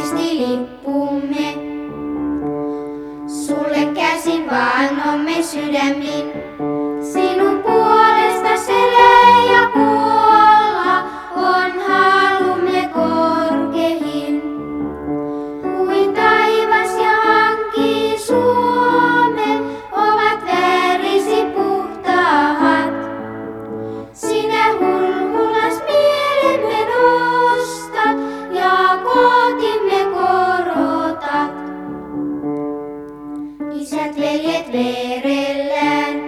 Siniristilippumme. Sulle käsin vannomme sydämin, sinun puolestasi elää ja kuolla on halumme korkein. Kuin taivas ja hanki Suomen ovat värisi puhtaat. Sinä hulmulas mielemme nostat ja kotimme korotat. Isät, veljet verellään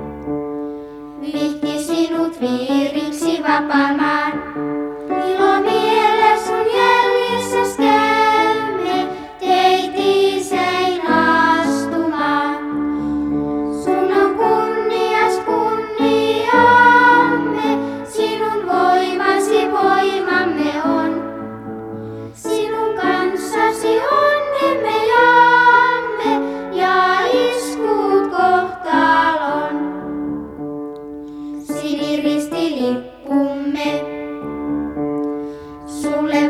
vihki sinut viiriksi vapaan maan. Ilo mieles sun jäljessäs käymme teit isäin astumaan. Sun on kunnias kunniamme, sinun voimasi voimamme on. Sinun kanssasi onnemme jaamme ja iskut kohtalon. Siniristilippumme sulle